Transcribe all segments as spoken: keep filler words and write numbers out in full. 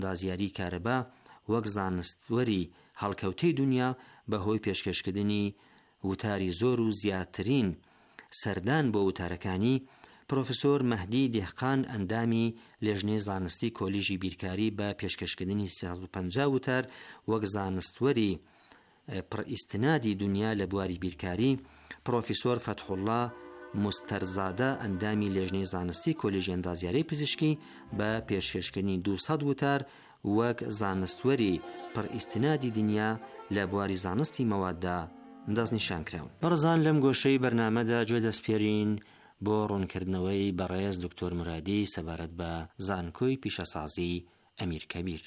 دازیاری کارەبا وەک زانستوەری هەڵکەوتەی دنیا بەهۆی پێشکەشکردنی وتاری زۆر و زیاترین سەردان بۆ وتارەکانی، پرۆفسۆر مەهدی دێحقان ئەندامی لێژنەی زانستی کۆلیژی بیرکاری بە پێشکەشکردنی سێ سەد و پەنجا وتار وەک زانستوەری پڕئیستنادی دنیا لە بواری بیرکاری، پرۆفیسۆر فەتحوڵڵا مستەرزادە ئەندامی لێژنەی زانستی کۆلیژی ئەندازیارەی پزیشکی بە پێشکەشکردنی دووسەد وتار وەک زانستوەری پڕئیستنادی دنیا لە بواری زانستی مەواددا دەستنیشان کراون. بەڕزان لەم گۆشەی بەرنامەدا گوێ دەسپێرین بۆ ڕوونکردنەوەی بەڕێز دکتۆر مرادی سەبارەت بە زانکۆی پیشەسازی ئەمیر کەبیر.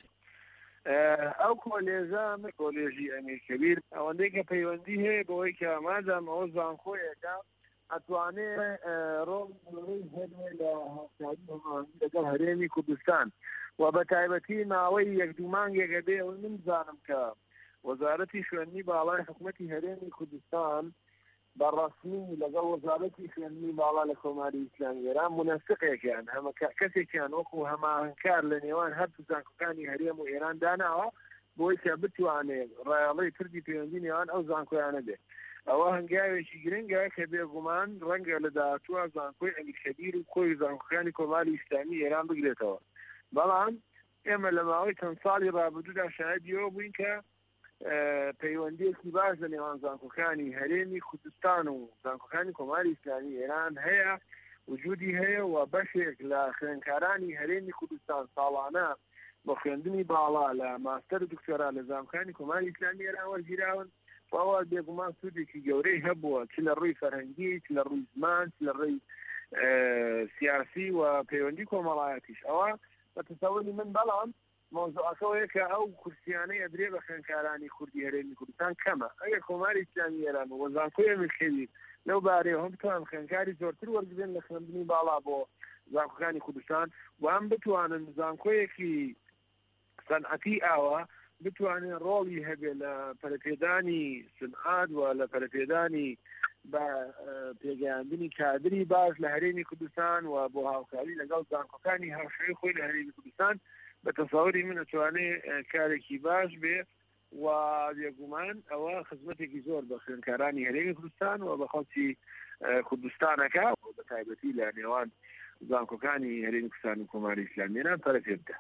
ئەو کۆلێژە من کۆلێژی ئەمیر کەبیر ئەوەندەی کە پەیوەندی هەیە بەوەی کە مادام ئەوە زانکۆیەکە ئەتوانێت ڕۆڵی هەبێ لە هاوکاری لەگەڵ هەرێمی کوردستان و بە تایبەتی ماوەی یەک دوو مانگێکە بێ ئەوەی من زانم کە وەزارەتی خوێندنی باڵای حکوومەتی هەرێمی کوردستان بەڕەسمی لەگەڵ وەزارەتی خوێندنی باڵا لە کۆماری ئیسلامی ئێران مونەسقێکیان هەمە کەسێکیان وەکو هەماهەنگکار لە نێوان هەردوو زانکۆکانی هەرێم و ئێران داناوە بۆی کە بتوانێت ڕایەڵەی پردی پەیوەندی نێوان ئەو زانکۆیانە بێت. ئەوە هەنگاوێکی گرنگە کە بێگومان ڕەنگە لە داهاتووە زانکۆی ئەمیر کەبیر و کۆی زانکۆکانی کۆماری ئیسلامی ئێران بگرێتەوە. بەڵام ئێمە لە ماوەی چەند ساڵی ڕابردوودا شاهدیەوە بووین کە پەیوەندیەکی باش لە نێوان زانکۆکانی هەرێمی کوردستان و زانکۆکانی کۆماری ئیسلامی ئێران هەیە، وجودی هەیە و بەشێک لە خوێندکارانی هەرێمی کوردستان ساڵانە بە خوێندنی باڵا لە ماستەر و دکتۆرا لە زانکۆکانی کۆماری ئیسلامی ئێران وەرگیراون. ئەوە بێگومان سوودێکی گەورەی هەبووە، چ لە ڕووی فەرهەنگی، چ لە ڕووی زمان، چ لە ڕووی سیاسی و پەیوەندی کۆمەڵایەتیش. ئەوە بە تەسەووری من بەڵام مۆزوعەکەوەیە کە ئەو کورسیانەی ئەدرێ بە خوێندکارانی کوردی هەرێمی کوردستان کەمە. ئەگەر کۆماری ئیسلامی ئێران و زانکۆی ئەمیر کەبیر لەو بارەیە هەم بتوانن خوێندکاری زۆرتر وەرگرن لە خوێندنی باڵا بۆ زانکۆکانی کوردستان و ئەم بتوانن زانکۆیەکی سەنعەتی ئاوە بتوانێت ڕۆڵی هەبێ لە پەرەپێدانی سنعات و لە پەرەپێدانی بە پێگەیاندنی کادری باش لە هەرێمی کوردستان و بۆ هاوکاری لەگەڵ زانکۆکانی هاوشێوەی خۆی لە هەرێمی کوردستان بە تەسەووری من ئەتوانێت کارێکی باش بێ و بێگومان ئەوە خزمەتێکی زۆر بە خوێندکارانی هەرێمی کوردستان و بە خەڵکی کوردستانەکە و بە تایبەتی لە نێوان زانکۆکانی هەرێمی کوردستان و کۆماری ئیسلامی ئێران پەرەپێ بدە.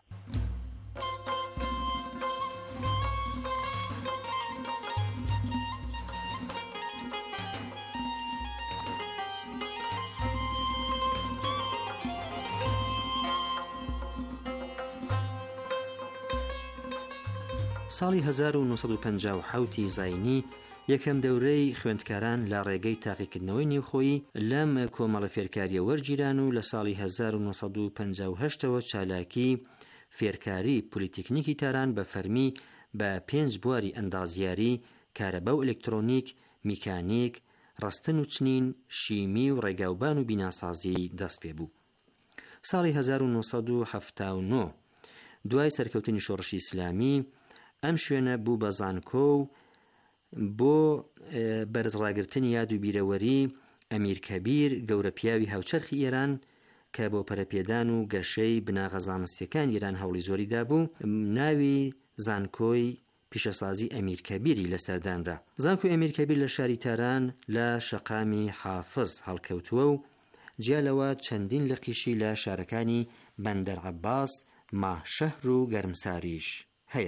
ساڵی هەزار و نۆسەد و پەنجا و حەوت زاینی یەکەم دەورەی خوێندکاران لە ڕێگەی تاقیکردنەوەی نێوخۆیی لەم کۆمەڵە فێرکاریە وەرگیران و لە ساڵی هەزار و نۆسەد و پەنجا و هەشتەوە چالاکی فێرکاری پۆلیتیکنیکی تاران بە فەرمی بە پێنج بواری ئەندازیاری، کارەبا و ئەلکترۆنیک، میکانیک، ڕستن و چنین، شیمی و ڕێگاوبان و بیناسازی دەست پێ بوو. ساڵی هەزار و نۆسەد و هەفتاد و نۆ دوای سەرکەوتنی شۆڕشی ئیسلامی ئەم شوێنە بوو بە زانکۆ و بۆ بەرزڕاگرتنی یاد و بیرەوەری ئەمیر کەبیر گەورە پیاوی هاوچەرخی ئێران کە بۆ پەرەپێدان و گەشەی بناغە زانستیەکان ئێران هەوڵی زۆریدا بوو، ناوی زانکۆی پیشەسازی ئەمیر کەبیری لەسەردانرا. زانکۆی ئەمیر کەبیر لە شاری تاران لە شەقامی حافز هەڵکەوتووە و جیالەوە چەندین لقیشی لە شارەکانی بەندەر عەباس، ماهشەهر و گەرمساریش هەیە.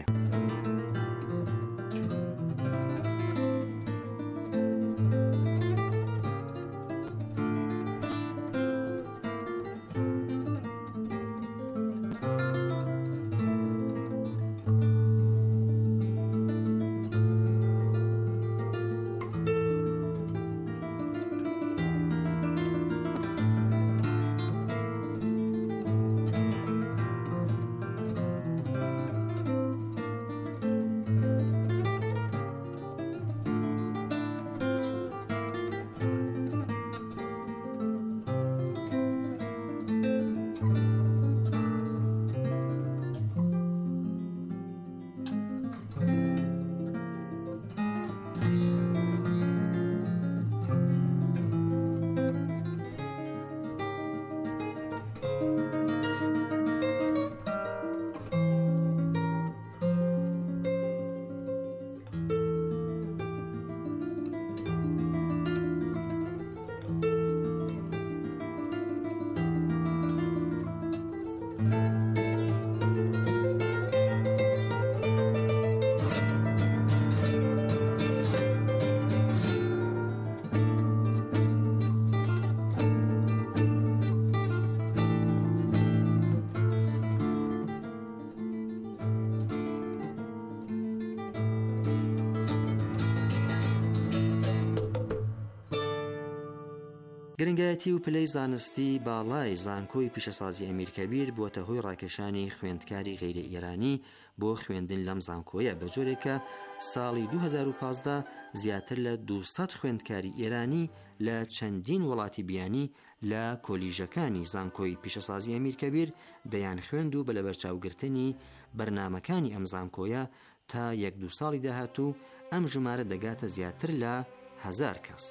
گرنگایەتی و پلەی زانستی باڵای زانکۆی پیشەسازی ئەمیرکەبیر بووەتە هۆی ڕاکێشانی خوێندکاری غەیرە ئێرانی بۆ خوێندن لەم زانکۆیە بە جۆرێکە ساڵی دوو هەزار و پانزدە زیاتر لە دووسەد خوێندکاری ئێرانی لە چەندین وڵاتی بیانی لە کۆلیژەکانی زانکۆی پیشەسازی ئەمیرکەبیر دەیان خوێند و بە لەبەرچاوگرتنی بەرنامەکانی ئەم زانکۆیە تا یەک دوو ساڵی داهاتوو ئەم ژمارە دەگاتە زیاتر لە هەزار کەس.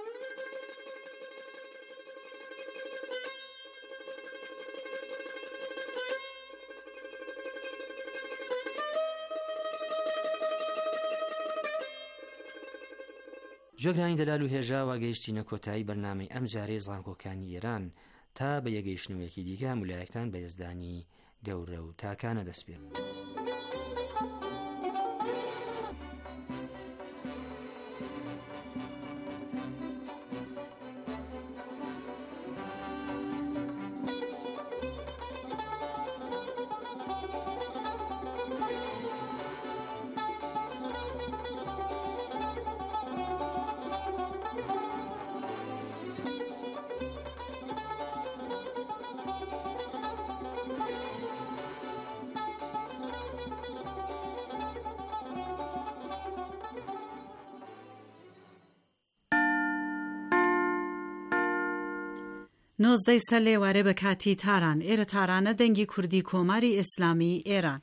جۆگرانی دەلال و هێژا واگەیشتینە کۆتایی بەرنامەی ئەم جارەی زانکۆکانی ئێران تا بە یەگەیشتنەوەیەکی دیکە مولایەکتان بە هێزدانی گەورە و تاکانە دەست پێ. نۆزدەی سەر لێوارە بە کاتی تاران. ئێرە تارانە دەنگی کوردی کۆماری ئیسلامی ئێران.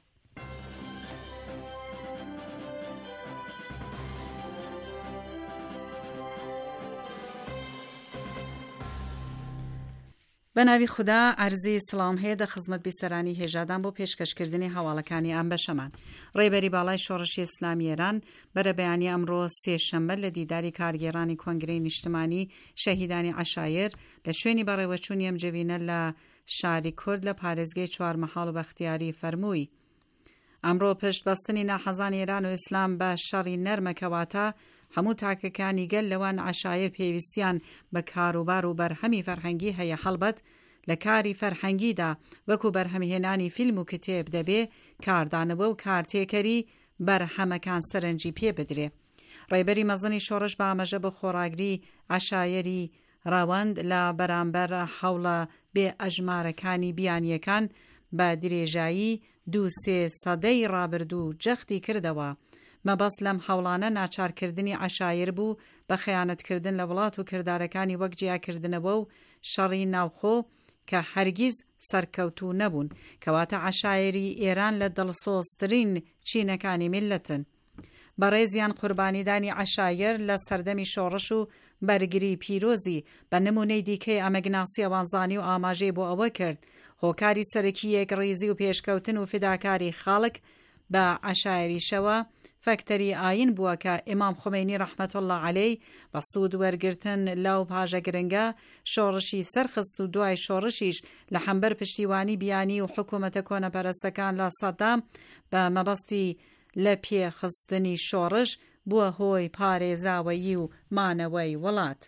بە ناوی خوددا عەرزی سڵام هەیە دە خزمەت بیسەرانی هێژادان بۆ پێشکەشکردنی هەواڵەکانی ئەم بەشەمان. ڕێبەری باڵای شۆڕشی ئیسلامی ئێران بەرە بەیانی ئەمڕۆ سێشەمبە لە دیداری کارگێڕانی کۆنگرەی نیشتمانی شەهیدانی عەشایر لە شوێنی بەڕێوەچوونی ئەم جەوینە لە شاری کورد لە پارێزگای چوارمەحاڵ و بەختیاری فەرمووی ئەمڕۆ پشت بەستنی ناحەزانی ئێران و ئیسلام بە شەڕی نەرمەکەواتە هەموو تاکەکانی گەل لەوان عەشایر پێویستیان بە کاروبار و بەرهەمی فەرهەنگی هەیە هەڵبەت لە کاری فەرهەنگیدا وەکو بەرهەمهێنانی فیلم و کتێب دەبێ کاردانەوە و کارتێکەری بەرهەمەکان سەرنجی پێ بدرێ. ڕێبەری مەزنی شۆڕش بە ئاماژە بە خۆڕاگری عەشایری ڕاوەند لە بەرامبەر هەوڵە بێ ئەژمارەکانی بیانیەکان بە درێژایی دوو سێ سەدەی ڕابردوو جەختی کردەوە. مەبەست لەم هەوڵانە ناچارکردنی عەشایر بوو بە خەیانەتکردن لە وڵات و کردارەکانی وەک جیاکردنەوە و شەڕی ناوخۆ کە هەرگیز سەرکەوتوو نەبوون کەواتە عەشایری ئێران لە دڵسۆزترین چینەکانی میلەتن. بەڕێزیان قوربانیدانی عەشایر لە سەردەمی شۆڕش و بەرگری پیرۆزی بە نمونەی دیکەی ئەمەگناسی ئەوانزانی و ئاماژەی بۆ ئەوە کرد هۆکاری سەرەکی یەکڕێزی و پێشکەوتن و فداکاری خاڵک بە عەشایریشەوە فەکتەری ئاین بووە کە ئیمام خومینی ڕەحمەت الله عەلەی بە سوود وەرگرتن لەو پاژە گرنگە شۆڕشی سەرخست و دوای شۆڕشیش لە حەمبەر پشتیوانی بیانی و حکوومەتە کۆنەپەرستەکان لە سەدام بە مەبەستی لە پێخستنی شۆڕش بووە هۆی پارێزاوەیی و مانەوەی وڵات.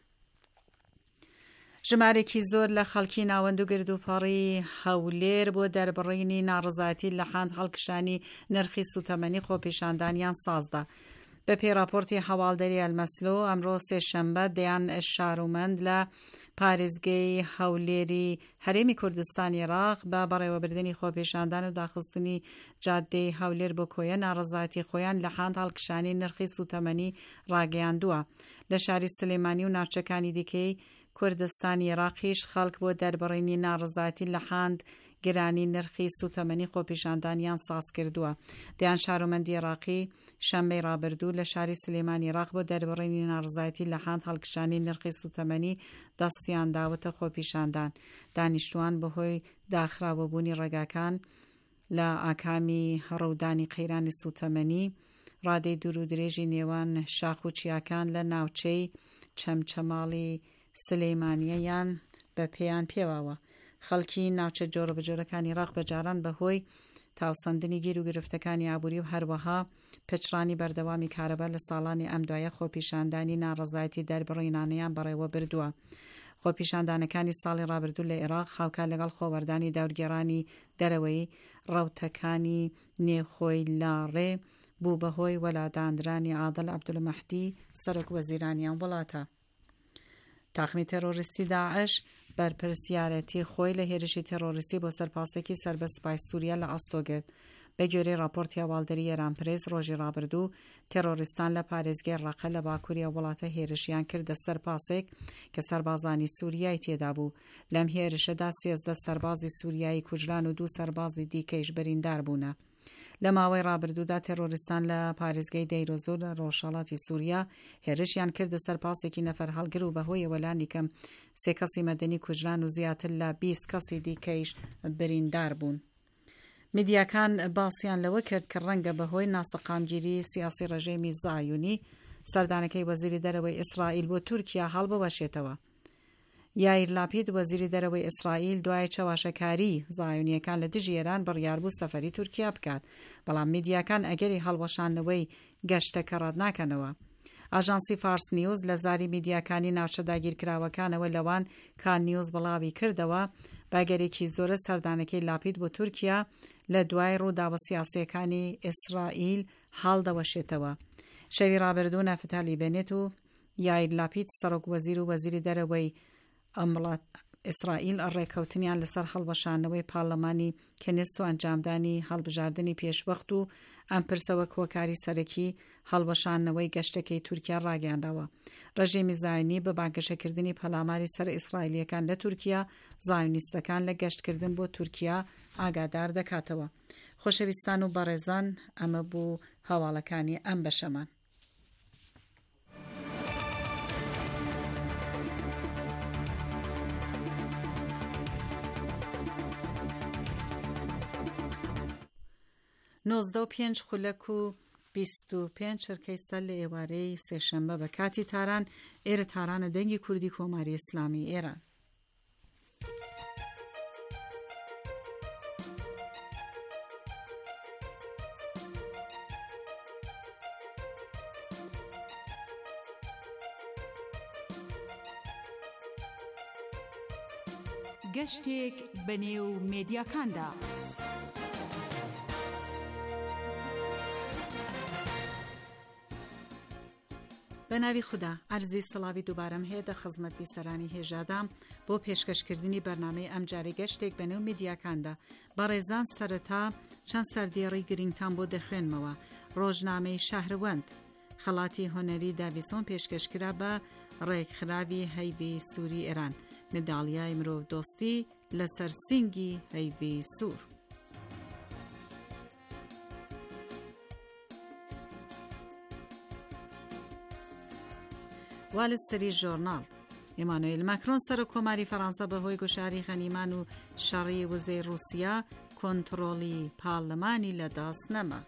ژمارێکی زۆر لە خەڵکی ناوەند و گردوپەڕی هەولێر بۆ دەربڕینی ناڕزایەتی لە حاند هەڵکشانی نرخی سوتەمەنی خۆپیشاندانیان سازدا. بە پێی راپۆرتی هەواڵدەری ئەلمەسلۆ ئەمڕۆ سێشەمبە دەیان شارومەند لە پارێزگەی هەولێری هەرێمی کوردستان عێراق بە بەڕێوەبردننی خۆپیشاندان و داخستنی جادەی هەولێر بۆ کۆیە ناڕزایەتی خۆیان لە حاند هەڵکشانی نرخی سوتەمەنی ڕاگەیاندووە. لە شاری سلێمانی و ناوچەکانی دیکەی کوردستانی عێراقیش خەڵک بۆ دەربڕینی ناڕزایەتی لە حاند گرانی نرخی سوتەمەنی خۆپیشاندانیان ساز کردووە. دەیان شارومەندی عێراقی شەمبەی ڕابردوو لە شاری سلێمانی عێراق بۆ دەربڕینی ناڕزایەتی لە حاند هەڵکشانی نرخی سوتەمەنی دەستیان داوەتە خۆپیشاندان. دانیشتوان بەهۆی داخراوەبوونی ڕێگاکان لە ئاکامی ڕوودانی قەیرانی سوتەمەنی ڕادەی دوور و درێژی نێوان شاخ و چیاکان لە ناوچەی چەمچەماڵی سلەیمانیەیان بە پێیان پێواوە. خەڵکی ناوچە جۆرە بەجۆرەکانی عێراق بەجاران بەهۆی تاوسەندنی گیر و گرفتەکانی ئابووری و هەروەها پچڕانی بەردەوامی کارەبا لە ساڵانی ئەم دوایە خۆپیشاندانی ناڕزایەتی دەربڕینانەیان بەڕێوە بردووە. خۆپیشاندانەکانی ساڵی ڕابردوو لە عێراق خاوکار لەگەڵ خۆوەردانی داورگێڕانی دەرەوەی ڕەوتەکانی نێوخۆی لاڕێ بوو بەهۆی وەلاداندرانی عادڵ عەبدولمەحدی سەرۆک وەزیرانیان وڵاتە. تاخمی تروریستی داعش بەرپرسیارەتی خۆی لە هێرشی تێرۆریستی بۆ سەرپاسێکی سربە سوپای سووریا لە ئەستۆگرت. بە گوێرەی راپۆرتی هەواڵدەری ئێران پرێس ڕۆژی ڕابردوو تێرۆریستان لە پارێزگای ڕەقە لە باکووری وڵاتە هێرشیان کردە سەر پاسێک کە سەربازانی سووریای تێدا بوو. لەم هێرشەدا سێزدە سەربازی سووریایی کوژران و دوو سەربازی دیکەیش بریندار بوونە. لە ماوەی ڕابردوودا تێرۆریستان لە پارێزگای دەیرۆزۆ لە ڕۆژهەڵاتی سووریا هێرشیان کردە سەر پاسێکی نەفەر هەڵگر و بەهۆی وەلانی کەم سێ کەسی مەدەنی کوژران و زیاتر لە بیست کەسی دیکەیش بریندار بوون. میدیاکان باسییان لەوە کرد کە ڕەنگە بەهۆی ناسەقامگیری سیاسی ڕێژێمی زایونی سەردانەکەی وەزیری دەرەوەی ئیسرائیل بۆ تورکیا هەڵبوەشێتەوە. یایر لاپید وەزیری دەرەوەی ئیسرائیل دوای چاواشەکاری زایونیەکان لە دژی ئێران بڕیاربوو سەفەری تورکیا بکات، بەڵام میدیاکان ئەگەری هەڵوەشانەوەی گەشتەکە ڕەت ناکەنەوە. ئاژانسی فارس نیوز لە زاری میدیاکانی ناوچە داگیرکراوەکانەوە لەوان کان نیوز بڵاوی کردەوە باگەرێکی زۆرە سەردانەکەی لاپید بۆ تورکیا لە دوای ڕووداوە سیاسیەکانی ئیسرائیل هەڵدەوەشێتەوە. شەوی ڕابردوو نەفتالی بێنێت و یایر لاپید سەرۆک وەزیر و وەزیری دەرەوەی ئەمڵات ئیسرائیل ڕێکەوتنیان لەسەر هەڵوەشانەوەی پاڵەمانی کەنیست و ئەنجامدانی هەڵبژاردننی پێشوەخت و ئەم پرسەوە کۆکاری سەرەکی هەڵوەشانەوەی گەشتەکەی تورکیا ڕاگەاندەوە. ڕژێمی زایونی بە بانگەشەکردنی پەلاماری سەر ئیسرائیلیەکان لە تورکیا زایونیستەکان لە گەشتکردن بۆ تورکیا ئاگادار دەکاتەوە. خۆشەویستان و بەڕێزان، ئەمە بوو هەواڵەکانی ئەم بەشەمان. نۆزدە و پێنج خولەک و بیست و پێنج چرکەی سەر لە ئێوارەی سێشەمبە بە کاتی تاران ئێرە تارانە دەنگی کوردی کۆماری ئیسلامی ئێران. گەشتێک بەنێو مێدیاکاندا. بە ناوی خوددا ئەرزی سڵاوی دووبارەم هەیە دە خزمەت بیسەرانی هێژادام بۆ پێشکەشکردنی بەرنامەی ئەم جارێ گەشتێک بەنێو میدیاکاندا. بەڕێزان، سەرەتا چەند سەردێڕی گرنگتان بۆ دەخوێنمەوە. ڕۆژنامەی شەهروەند خەڵاتی هۆنەری داڤیسۆن پێشکەشکرا بە ڕێکخراوی هەیڤی سووری ئێران مداڵیای مرۆڤ دۆستی لەسەر سینگی هەیڤی سوور. والستری ژۆرناڵ ئێمانوئیل ماکرۆن سەرۆک کۆماری فەڕەنسا بەهۆی گۆشاری غەنیمان و شەڕی وزەی رووسیا کۆنتڕۆڵی پاڵەمانی لەدەست نەما.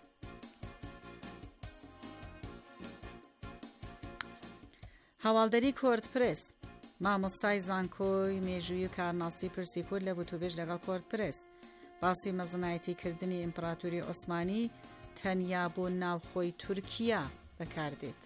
هەواڵدەری کۆرد پرێس مامۆستای زانکۆی مێژووی و کارناسی پرسی کورد لە وتوبێژ لەگەڵ کۆرد پرێس باسی مەزنایەتیکردنی ئیمپراتۆری عوسمانی تەنیا بۆ ناوخۆی تورکیا بەکاردێت.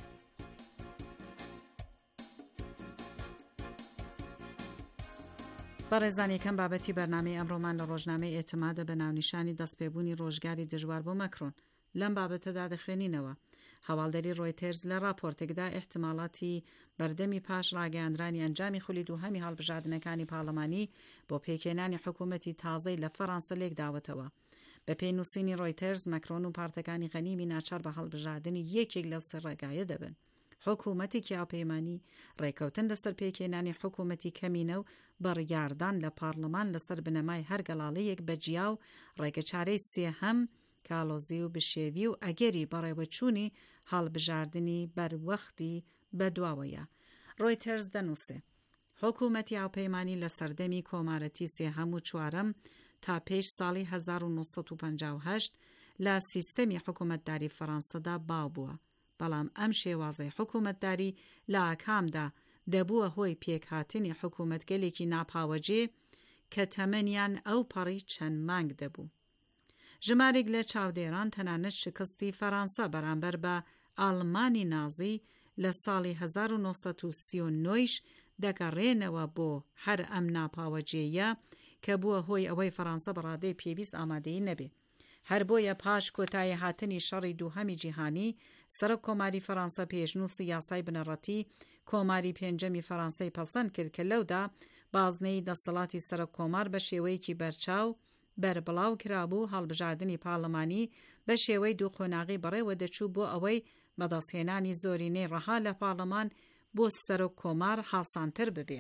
بەڕێزانیەکەم بابەتی بەرنامەی ئەمڕۆمان لە ڕۆژنامەی ئێتمادە بە ناونیشانی دەستپێبوونی ڕۆژگاری دژوار بۆ مەکرۆن لەم بابەتەدا دەخوێنینەوە. هەواڵدەری ڕۆیتێرز لە راپۆرتێکدا احتیماڵاتی بەردەمی پاش ڕاگەیاندرانی ئەنجامی خولی دووهەمی هەڵبژاردنەکانی پاڵەمانی بۆ پێکێنانی حکوومەتی تازەی لە فەڕەنسا لێک داوەتەوە. بە پێی نووسینی ڕۆیتێرز مەکرۆن و پارتەکانی غەنیمی ناچار بە هەڵبژاردننی یەکێک لەو سێ ڕێگایە دەبن. حکوومەتی کیاپەیمانی، ڕێکەوتن لەسەر پێکێنانی حکوومەتی کەمینە و بڕیاردان لە پارلەمان لەسەر بنەمای هەر گەڵاڵەیەک بەجیا و ڕێگەچارەی سێهەم کالۆزی و بشێوی و ئەگەری بەڕێوەچوونی هەڵبژاردننی بەروەختی بەدواوەیە. ڕۆیتێرز دەنووسێ حکوومەتی هاوپەیمانی لە سەردەمی کۆمارەتی سێهەم و چوارەم تا پێش ساڵی هەزار و نۆسەد و پەنجاو و هەشت لە سیستەمی حکوومەتداری فەڕەنسەدا باو بووە، بەڵام ئەم شێوازەی حکوومەتداری لە ئاکامدا دەبووە هۆی پێکهاتنی حکوومەتگەلێکی ناپاوەجێ کە تەمەنیان ئەو پەڕی چەند مانگ دەبوو. ژمارێک لە چاودێران تەنانەت شکستی فەڕەنسا بەرامبەر بە ئاڵمانی نازی لە ساڵی هەزار و نۆسەد و سی و نۆیش دەگەڕێنەوە بۆ هەر ئەم ناپاوەجێیە کە بووە هۆی ئەوەی فەڕەنسا بەڕادەی پێویست ئامادەی نەبێ. هەر بۆیە پاش کۆتایی هاتنی شەڕی دووهەمی جیهانی سەرۆک کۆماری فەڕەنسا پێشنووسی یاسای بنەڕەتی کۆماری پێنجەمی فەڕەنسای پەسەند کرد کە لەودا بازنەی دەسەڵاتی سەرۆک کۆمار بە شێوەیەکی بەرچاو بەربڵاو کرابوو هەڵبژاردننی پاڵەمانی بە شێوەی دوو قۆناغی بەڕێوە دەچوو بۆ ئەوەی بەدەستهێنانی زۆرینەی ڕەها لە پاڵەمان بۆ سەرۆک کۆمار هاسانتر ببێ.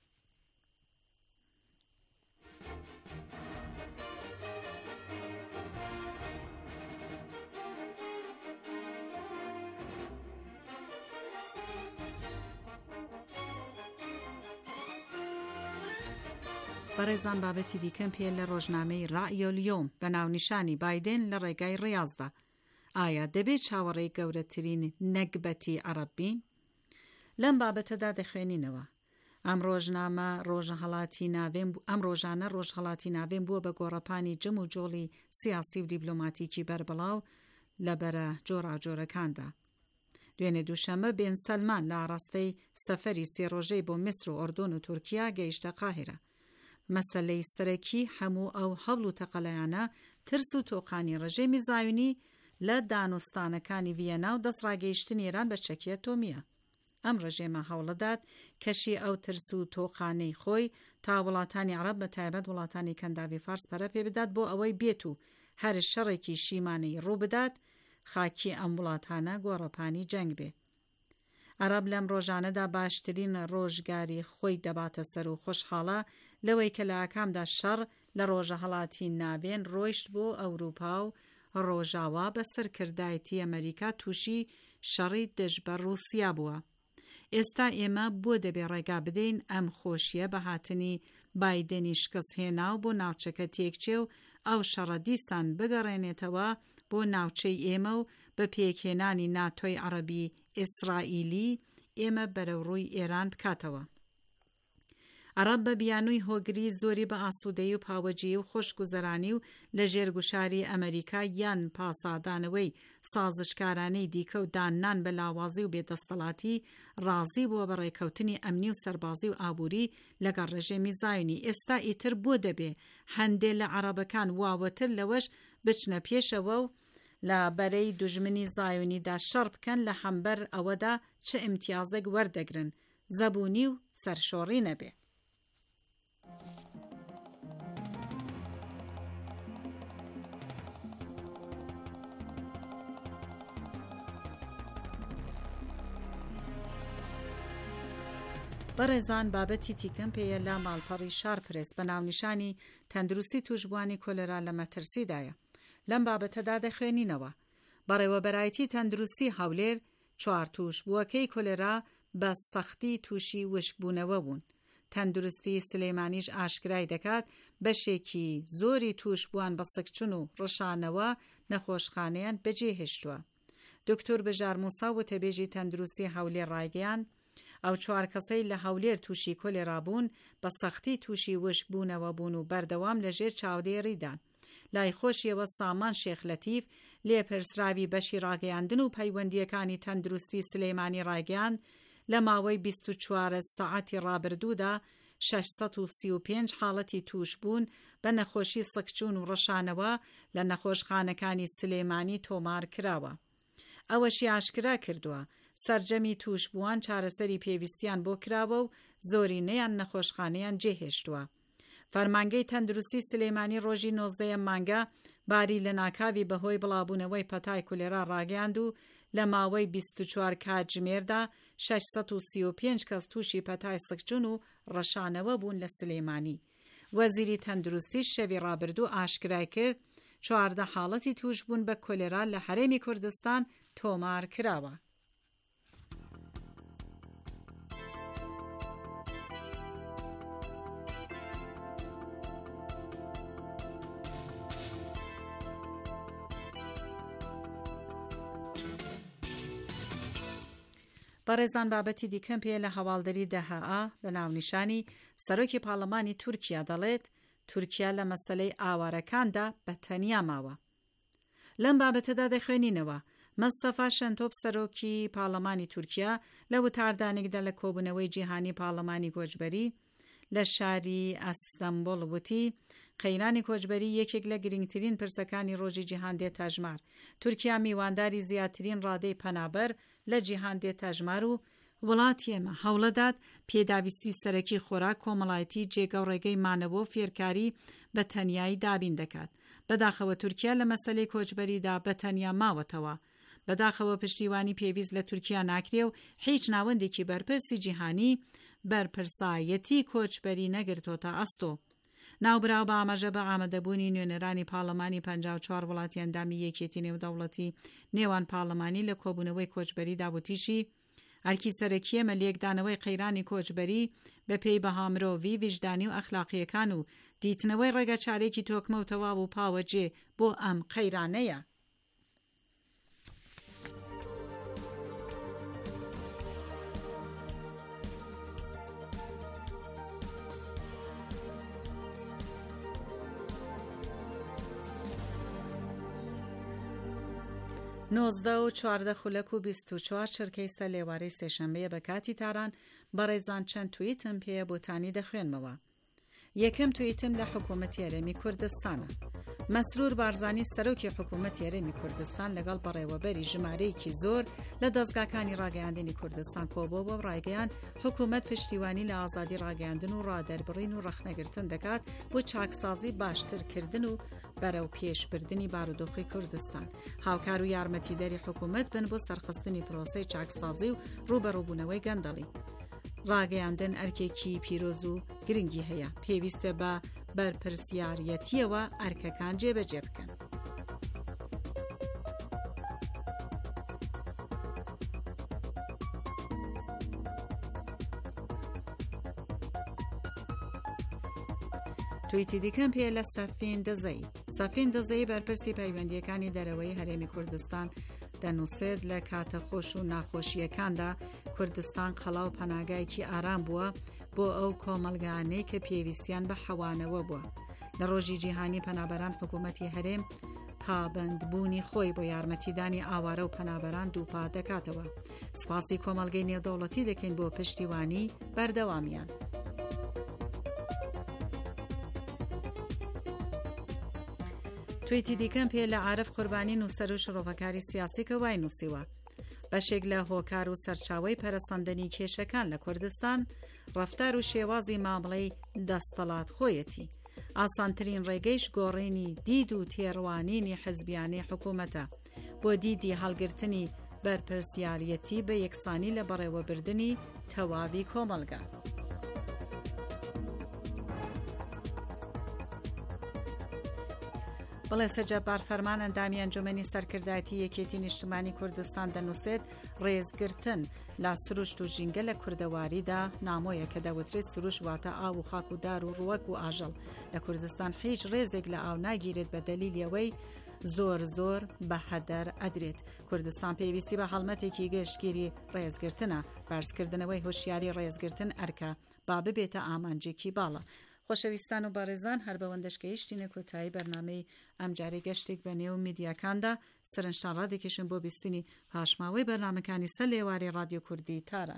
بەڕێزان بابەتی دیکەم پێ لە ڕۆژنامەی ڕائیۆلیۆم بە ناونیشانی بایدن لە ڕێگای ڕیازدا. ئایا دەبێت چاوەڕێی گەورەترین نەکبەتی عەرەب بین؟ لەم بابەتەدا دەخوێنینەوە. ئەم ڕۆژنامە ڕۆژهەڵاتی ناوێن ئەم ڕۆژانە ڕۆژهەڵاتی ناوێن بووە بە گۆڕەپانی جەم و جۆڵی سیاسی و دیبلۆماتیکی بەربڵاو لە بەرە جۆراجۆرەکاندا. دوێنێ دووشەمە بێن سەلمان لە ئاڕاستەی سەفەری سێ ڕۆژەی بۆ میسر و ئۆردۆن و تورکیا گەیشتە قاهیرە. مەسەلەی سەرەکی هەموو ئەو هەوڵ و تەقەلەیانە ترس و تۆقانی ڕژێمی زایونی لە دانوستانەکانی ڤیەنا و دەستڕاگەیشتنی ئێران بە چەکیە تۆمیە. ئەم ڕژێمە هەوڵەدات کەشی ئەو ترس و تۆقانەی خۆی تا وڵاتانی عەرەب بە تایبەت وڵاتانی کەنداوی فارس پەرە پێ بدات بۆ ئەوەی بێت و هەر شەڕێکی شیمانەی ڕوو بدات خاکی ئەم وڵاتانە گۆڕەپانی جەنگ بێ. عەرەب لەم ڕۆژانەدا باشترین ڕۆژگاری خۆی دەباتە سەر و خۆشحاڵە لەوەی کە لە ئاکامدا شەڕ لە ڕۆژەهەڵاتی ناوێن ڕۆیشت بۆ ئەوروپا و ڕۆژاوا بە سەرکردایەتی ئەمریکا تووشی شەڕی دژ بە ڕووسیا بووە. ئێستا ئێمە بۆ دەبێ ڕێگا بدەین ئەم خۆشیە بە هاتنی بایدنی شکست هێناو بۆ ناوچەکە تێکچێ و ئەو شەڕە دیسان بگەڕێنێتەوە بۆ ناوچەی ئێمە و بە پێکهێنانی ناتۆی عەرەبی ئیسرائیلی ئێمە بەرەوڕووی ئێران بکاتەوە. عەرەب بە بیانووی هۆگری زۆری بە ئاسوودەیی و پاوەجی و خۆشگوزەرانی و لە ژێرگوشاری ئەمریکا یان پاسادانەوەی سازشکارانەی دیکە و دانان بە لاوازی و بێدەستەڵاتی ڕازی بووە بە ڕێکەوتنی ئەمنی و سەربازی و ئابووری لەگەڵ ڕێژێمی زایونی. ئێستا ئیتر بۆ دەبێ هەندێک لە عەرەبەکان واوەتر لەوەش بچنە پێشەوە و لە بەرەی دوژمنی زایونیدا شەڕ بکەن لە هەمبەر ئەوەدا چه ئیمتیازێک وەردەگرن، زەبوونی و سەرشۆڕی نەبێ. بەڕێزان بابەتی تیکەم پێیە لە ماڵپەڕی شارپرێس بە ناونیشانی تەندروستی توشبوانی کۆلێرا لە مەترسیدایە. لەم بابەتەدا دەخوێنینەوە. بەڕێوەبەرایەتی تەندروستی هەولێر چوار توشبووەکەی کۆلێرا بە سەختی تووشی وشکبوونەوە بوون. تەندروستی سلێمانیش ئاشکرای دەکات بەشێکی زۆری توشبووان بە سەکچن و ڕەشانەوە نەخۆشخانەیان بەجێهێشتووە. دکتۆر بژار موسا وتەبێژی تەندروستی هەولێر ڕایگەیاند ئەو چوار کەسەی لە هەولێر تووشی کۆلێرا بوون بە سەختی تووشی وشکبوونەوە بوون و بەردەوام لەژێر چاودێریدان. لای خۆشیەوە سامان شێخلەتیف لێپرسراوی بەشی ڕاگەیاندن و پەیوەندیەکانی تەندروستی سلێمانی ڕایگەیاند لە ماوەی بیست و چوار سەعاتی ڕابردوودا شەشسەد و سی و پێنج حاڵەتی توش بوون بە نەخۆشی سەکچوون و ڕەشانەوە لە نەخۆشخانەکانی سلێمانی تۆمار کراوە. ئەوەشی ئاشکرا کردووە سەرجەمی توشبووان چارەسەری پێویستیان بۆ کراوە و زۆرینەیان نەخۆشخانەیان جێهێشتووە. فەرمانگەی تەندروستی سلێمانی ڕۆژی نۆزدەیەم مانگە باری لە ناکاوی بەهۆی بڵاوبوونەوەی پەتای کولێرا ڕاگەیاند و لە ماوەی بیست و چوار کاتژمێردا شەشسەد و سی و پێنج کەس تووشی پەتای سەکچوون و ڕەشانەوە بوون لە سلێمانی. وەزیری تەندروستی شەوی ڕابردوو ئاشکرای کرد چواردە حاڵەتی توش بوون بە کۆلێرا لە هەرێمی کوردستان تۆمار کراوە. بەڕێزان بابەتی دیکەم پێ لە هەواڵدەری دەهەئا بە ناونیشانی سەرۆکی پاڵەمانی تورکیا دەڵێت تورکیا لە مەسەلەی ئاوارەکاندا بە تەنیا ماوە. لەم بابەتەدا دەخوێنینەوە مەستەفا شەنتۆپ سەرۆکی پاڵەمانی تورکیا لە وتاردانێکدا لە کۆبوونەوەی جیهانی پاڵەمانی کۆچبەری لە شاری ئەستەمبۆڵ وتی قەیرانی کۆچبەری یەکێک لە گرنگترین پرسەکانی ڕۆژی جیهان دێتە ژمار. تورکیا میوانداری زیاترین ڕادەی پەنابەر لە جیهان دێتە ژمار و وڵاتی ئێمە هەوڵەدات پێداویستی سەرەکی خۆراک کۆمەڵایەتی جێگە و ڕێگەی مانەوە و فێرکاری بە تەنیایی دابین دەکات. بەداخەوە تورکیا لە مەسەلەی کۆچبەریدا بە تەنیا ماوەتەوە. بەداخەوە پشتیوانی پێویست لە تورکیا ناکرێ و هیچ ناوەندێکی بەرپرسی جیهانی بەرپرسایەتی کۆچبەری نەگرتۆتە ئەستۆ. ناوبراو بە ئاماژە بە ئامادەبوونی نوێنەرانی پاڵەمانی پەنجاو و چوار وڵاتی ئەندامی یەکێتی نێودەوڵەتی نێوان پاڵەمانی لە کۆبوونەوەی کۆچبەری دابوتیشی ئەرکی سەرەکی ئێمە لێکدانەوەی قەیرانی کۆچبەری بە پێی بەها مرۆڤی، ویژدانی و ئەخلاقیەکان و دیتنەوەی ڕێگە چارێکی تۆکمە و تەواو و پاوەجێ بۆ ئەم قەیرانەیە. نۆزدە و چواردە خولەک و بیست و چوار چرکەی سەر لێوارەی سێشەمبەیە بە کاتی تاران بەڕێزان چەند تویتم پێە بۆتانی دەخوێنمەوە. یەکەم تویتم لە حکوومەتی هەرێمی کوردستانە. مەسرور بارزانی سەرۆکی حکوومەتی هەرێمی کوردستان لەگەڵ بەڕێوەبەری ژمارەیەکی زۆر لە دەستگاکانی ڕاگەیاندنی کوردستان کۆبووە بۆ ڕایگەیان حکوومەت پشتیوانی لە ئازادی ڕاگەیاندن و ڕادەربڕین و ڕەخنەگرتن دەکات بۆ چاکسازی باشترکردن و بەرەو پێشبردننی بارودۆخی کوردستان. هاوکار و یارمەتیدەری حکوومەت بن بۆ سەرخستنی پرۆسەی چاکسازی و ڕوبەڕووبوونەوەی گەندەڵی. ڕاگەیاندن ئەرکێکی پیرۆز و گرنگی هەیە، پێویستە بە بەرپرسیارەتیەوە ئەرکەکان جێبەجێ بکەن. تویتی دیکەم پێ لە سەفین دەزەی. سەفین دەزەی بەرپرسی پەیوەندیەکانی دەرەوەی هەرێمی کوردستان دەنووسێت لە کاتە خۆش و ناخۆشیەکاندا کوردستان قەڵا و پەناگایەکی ئارام بووە بۆ ئەو کۆمەلگانەی کە پێویستیان بە حەوانەوە بووە. لە ڕۆژی جیهانی پەنابەران حکوومەتی هەرێم پابەندبوونی خۆی بۆ یارمەتیدانی ئاوارە و پەنابەران دووپا دەکاتەوە. سپاسی کۆمەلگەی نێودەوڵەتی دەکەین بۆ پشتیوانی بەردەوامیان. تویتی دیکەم پێ لە عارف قوربانی نووسەر و شڕۆڤەکاری سیاسی کە وای نووسیوە. بەشێک لە هۆکار و سەرچاوەی پەرەسەندنی کێشەکان لە کوردستان ڕەفتار و شێوازی مامەڵەی دەستەڵات خۆیەتی. ئاسانترین ڕێگەیش گۆڕینی دید و تێڕوانینی حزبیانەی حکوومەتە بۆ دیدی هەڵگرتنی بەرپرسیارەتی بە یەکسانی لە بەڕێوەبردنی تەواوی کۆمەلگا. بەڵێ سەجەبار فەرمان ئەندامی ئەنجومەنی سەرکردایەتی یەکێتی نیشتمانی کوردستان دەنووسێت ڕێزگرتن لە سروشت و ژینگە لە کوردەواریدا نامۆیە کە دەوترێت سروش واتە ئاو و خاک و دار و ڕووەک و ئاژەڵ. لە کوردستان هیچ ڕێزێک لە ئاو ناگیرێت بە دەلیلەوەی زۆر زۆر بە هەدەر ئەدرێت. کوردستان پێویستی بە هەڵمەتێکی گەشتگیری ڕێزگرتنە. بەرزکردنەوەی هۆشیاری ڕێزگرتن ئەرکە با ببێتە ئامانجێکی باڵە. خۆشەویستان و بەڕێزان، هەر بەوەندەشکەیشتینە کۆتایی بەرنامەی ئەمجارەی گەشتێک بە نێو میدیاکاندا سەرنجتان ڕادێکێشن بۆ بیستنی پاشماوەی بەرنامەکانی سەر لێواری رادیۆ کوردی تاران.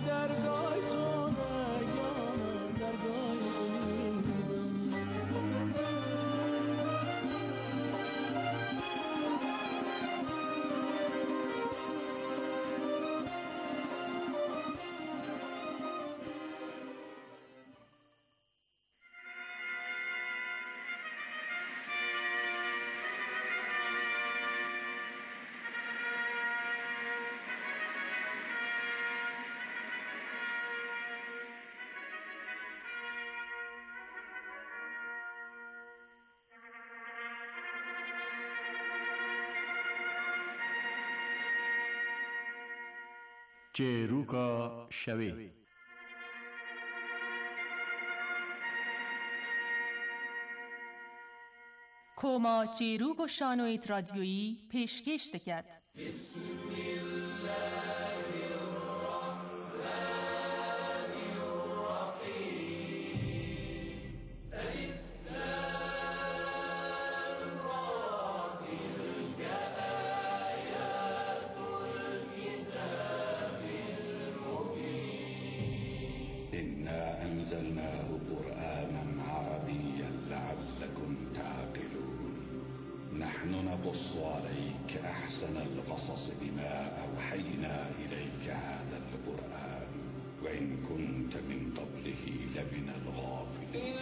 چێروکە شەوێ کۆما چێروک و شانۆی رادیۆیی پێشکەش دەکات. نقص عليك أحسن القصص بما أوحينا إليك هذا القرآن وإن كنت من قبله لمن الغافلين.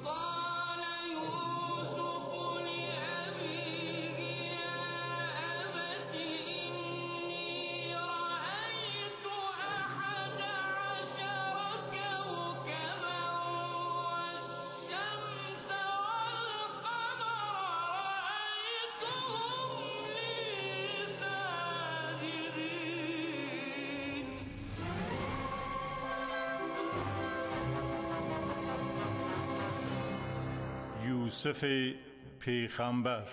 یوسف پیغمبر.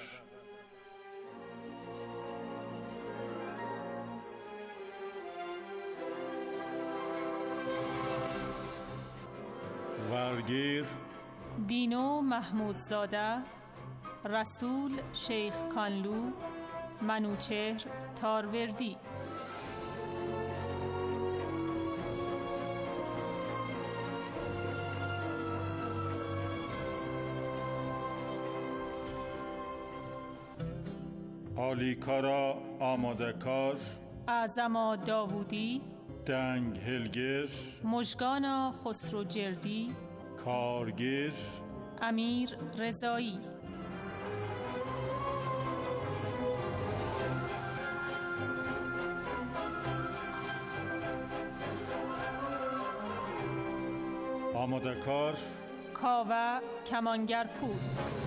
ورگیر دینو محمودزاده، رسول شیخ کانلو، منوچهر تاروردی. آلیکارا آماده کار، اعظما داوودی، دنگ هلگر، مژگانا خسرو جردی، کارگر، امیر رضایی. آماده کار کاوه کمانگرپور.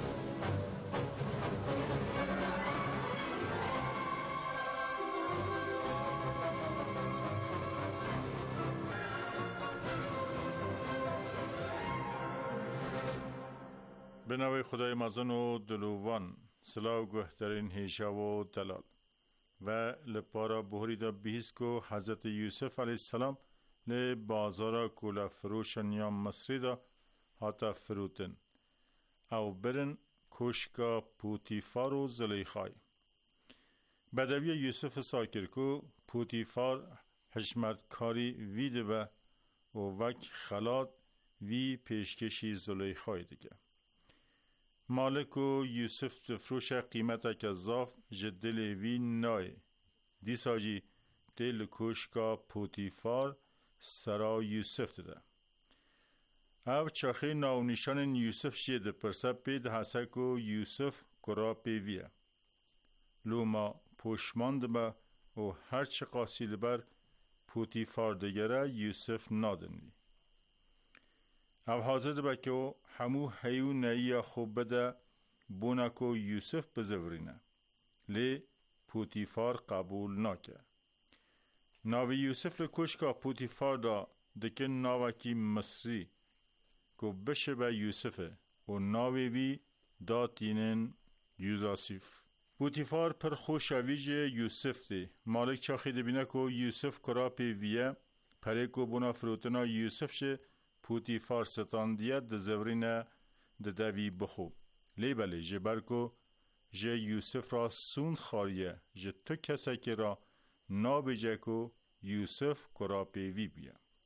به نوی خدای مزن و دلوان سلاو گوهترین هیشا و دلال و لپارا بحری دا بیهیز کو حضرت یوسف علیه السلام لی بازارا کولا فروشن یا مصری دا حتا فروتن او برن کشکا پوتیفار و زلیخای. بدوی یوسف ساکر کو پوتیفار حشمت کاری ویده و و وک خلات وی پیشکشی زلیخای دیگه. مالک و یوسف تفروش قیمتا که زاف جدل وی نای دیسا جی دل کشکا پوتیفار سرا یوسف ده. او چاخی ناونیشان یوسف شید پرسا پید حسا کو یوسف کرا پیویه. لوما پوشماند با و هرچه قاسیل بر پوتیفار دگره یوسف نادنوی. او حاضر با که همو هیو نایی خوب بده بونا که یوسف بزورینه لی پوتیفار قبول نکه. ناوی یوسف لکوش که پوتیفار دا دکن ناوکی مصری که بشه با یوسفه و ناوی وی دا تینن یوزاسیف. پوتیفار پر خوشویج یوسف دی. مالک چاخی دبینه که یوسف کرا پیویه پره که بونا فروتنا یوسف شه پوتیفار ستاندیه ده زورینه ده دوی بخو. لی بله جبر کو جه یوسف را سوند خاریه جه تو کسا که را نابجه کو یوسف کرا پیوی بیه.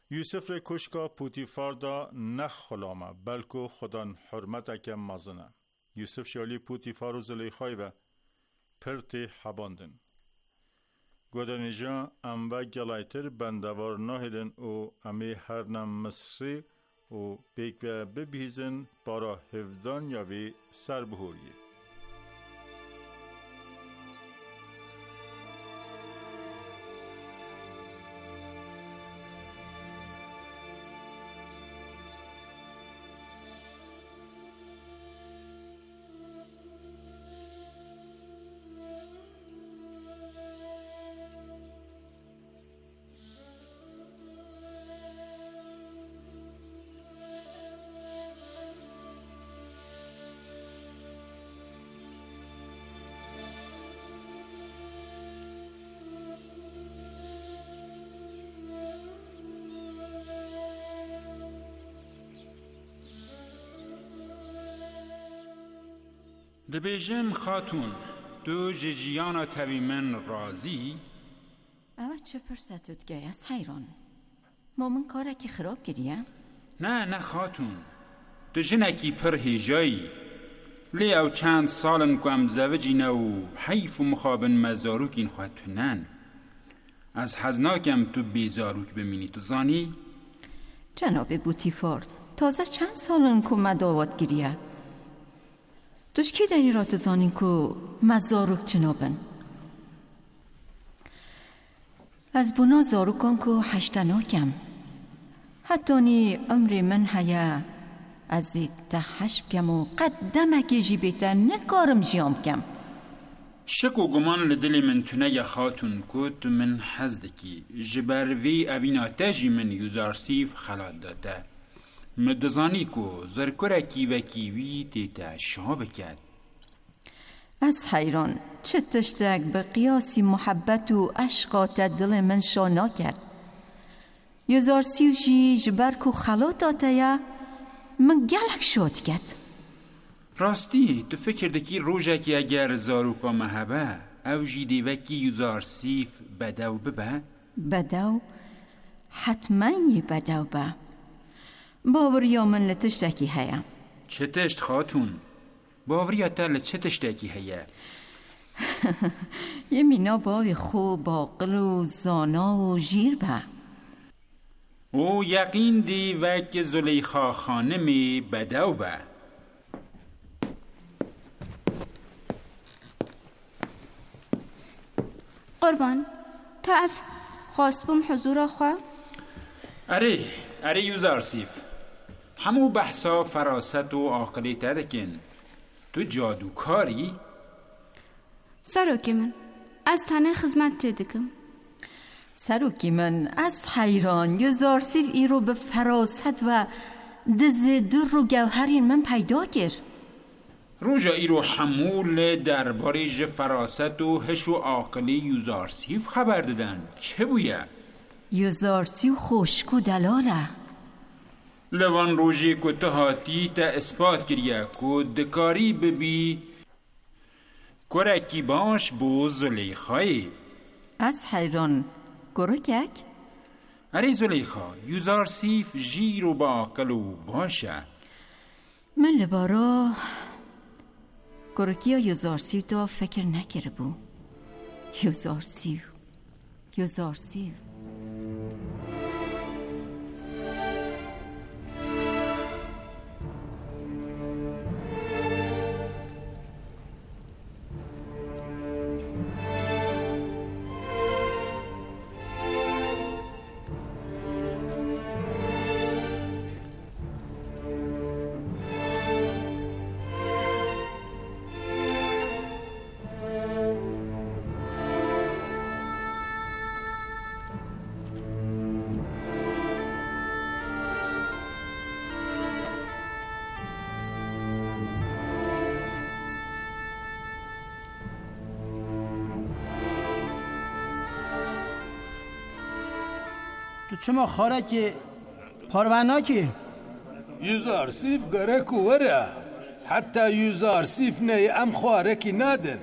یوسف ر کشکا پوتیفار دا نخ خلامه بلکو خدان حرمت اکم مزنه. یوسف شالی پوتیفار و زلیخای و پرت حباندن. گودنجا ام و گلایتر بندوار نهیدن و امی هر نم مصری و بیک و ببیزن برا هفدان یا وی سر بهوریه. دبیجم خاتون تو جیانا تاوی من رازی؟ اما چه پرساتت گای از حیران ما من کاره که خراب گریه؟ نه نه خاتون تو جنکی پر هیجایی لی او چند سالن که ام زوجی نو حیف و مخابن مزاروکین خواهد تونن از حزناکم تو بیزاروک بمینی تو زانی؟ جناب بوتیفارد تازه چند سالن که مداوات گریه دوش کی داری را تزانین که مزاروک جنابن از بنا زاروکان که هشتناکم حتی نی عمر من هیا از تحشب کم و قدمکی جی بیتر نکارم جیام کم شک و گمان لدل من تونه خاتون که تو من حزدکی جبروی اوینا تجی من یوزارسیف خلال داده مدزانی که زرکره کیوه کیوی تیتا شها بکد از حیران چه تشتک به قیاسی محبت و عشقات دل من شانا کرد یزارسیو جی جبرکو خلات آتایا من گلک شد کرد راستی تو فکر دکی روژه که اگر زاروکا محبه او جی دیوکی یزارسیف بدو ببه؟ بدو؟ حتما یه بدو به باوریا من لتشتکی هیا چه تشت خاتون؟ باوریا تا لچه تشتکی هیا؟ یه مینا باوی خوب باقل و زانا و جیر به او یقین دی وک زلیخا خانمی بدو به قربان تا از خواست بوم حضور خواه؟ اره اره یوزارسیف همو بحثا فراست و عاقلی ترکن تو جادوکاری؟ سروکی من از تنه خدمت تدکم سروکی من از حیران یوزارسیف ای رو به فراست و دز در رو گوهرین من پیدا کرد روژا ای رو حمول درباره ج فراست و هش و عاقلی یوزارسیف خبر دادن چه بویه؟ یوزارسیف خوشک و دلاله لوان روژی که تهاتی تا اثبات کریه که دکاری ببی کرکی باش بو زلیخایی از حیران کرکک؟ اره زلیخا یوزارسیف جیر و با عقل و باشه من لبارا کرکی و یوزارسیف تو فکر نکره بو یوزارسیف یوزارسیف تو چما خاره که پاروانا که یوزارسیف گره کوره حتی یوزارسیف نه ام خواره که ندن